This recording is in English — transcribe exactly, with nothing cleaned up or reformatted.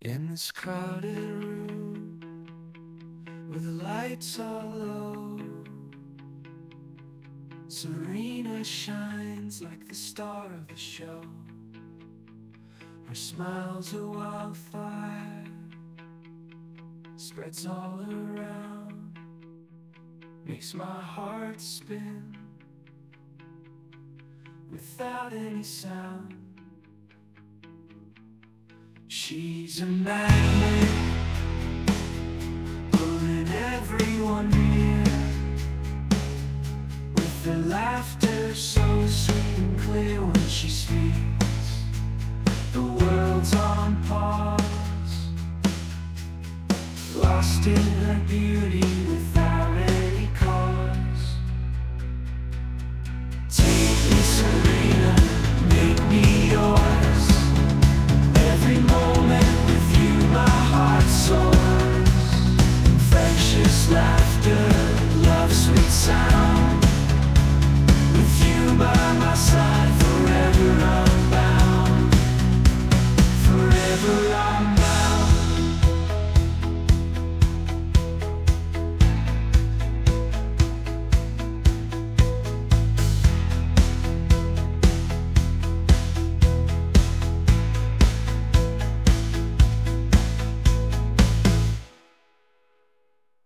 In this crowded room, where the lights are low, Serena shines like the star of the show. Her smile's a wildfire, spreads all around, makes my heart spin without any sound. She's a magnet, pulling everyone near, with her laughter so sweet and clear. When she speaks, the world's on pause, lost in her beauty.